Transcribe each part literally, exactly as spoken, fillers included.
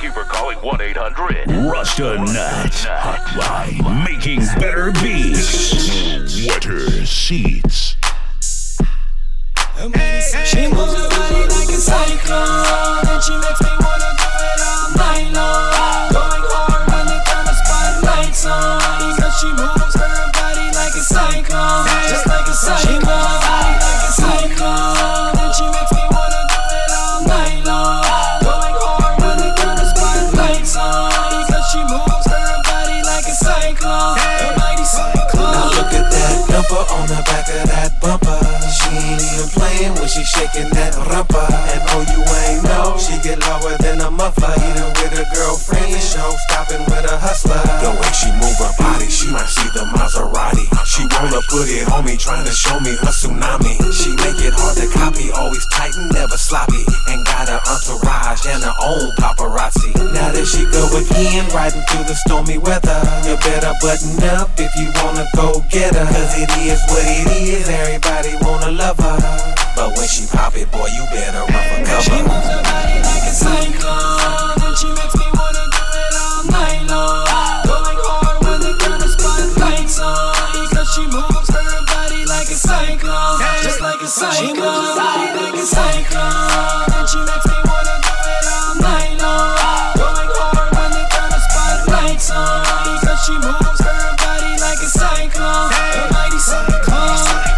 you for calling one eight hundred Rasta Nut Hotline. Making better beats, wetter seats. She moves her body like a cyclone, and she makes me wanna do it all night long. Going hard when they turn the spotlights on, because she moves her body like a cyclone, just like a cyclone. She moves her body like a cyclone, and she makes me wanna do it all night long. Going hard when they turn the spotlights on, because she moves her body like a cyclone, a mighty cyclone. Now look at that number on the back of that bumper. She ain't even playing when she shaking that rumpa. And oh, you ain't know, she get lower than a muffler. Eating with her girlfriend, the show stopping with a hustler. The way she move her body, she might see the Maserati. She wanna put it on me, trying to show me her tsunami. She make it hard to copy, always tight and never sloppy. And got her entourage and her own paparazzi. Now that she go again, riding through the stormy weather, you better button up if you wanna go get her. Cause it is what it is, everybody wanna love her. But when she pop it, boy, you better run for cover. She moves her body like a cyclone, and she makes me wanna do it all night long. Going hard when they turn the spotlights on, because she moves her body like a cyclone, just like a cyclone. She moves her body like a cyclone, and she makes me wanna do it all night long. Going hard when they turn the spotlights on, because she moves her body like a cyclone, a mighty cyclone.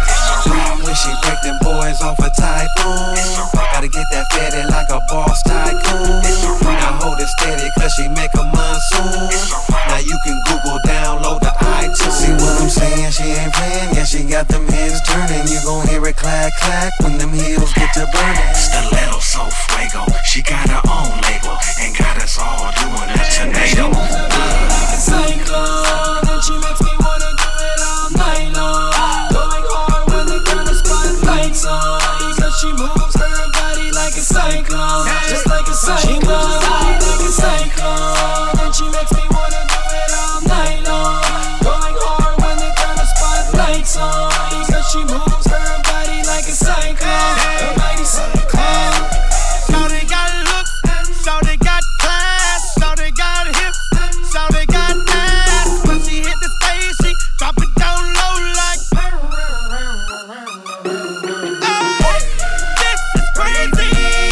When she break them boys off a typhoon, gotta get that fatty like a boss tycoon. Now hold it steady cause she make a monsoon. Now you can Google, download the iTunes. See what I'm saying? She ain't playing, yeah, she got them heads turning. You gon' hear it clack clack when them heels get to burning. Stiletto so fuego, she got her own label and got us all doing a tornado. She moves her body like a cyclone, and she makes me wanna do it all night long. Going hard when they turn the spotlights on, because she moves her body like a cyclone, just like a cyclone. She moves her body like a cyclone, and she makes me wanna do it all night long. Going hard when they turn the spotlights on, because she moves her body like a cyclone, a mighty cyclone. Shawty got looks, shawty got class, shawty got hips, shawty got ass. When she hit the stage, she drop it down low like. Hey, this is crazy.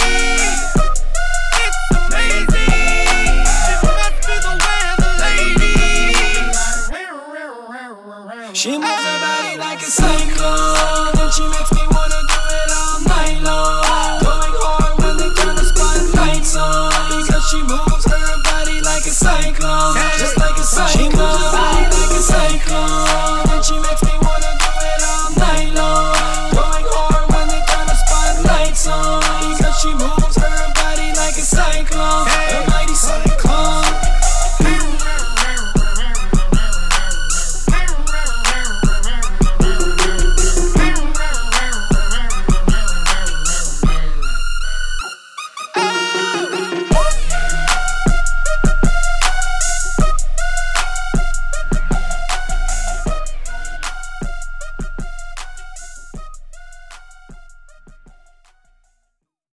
It's amazing. She must be the weather lady. She moves her body like a cyclone, and she makes me wanna do it all night long. Going hard when they turn the spotlights on, because she moves her body like a cyclone, just like a cyclone. She moves her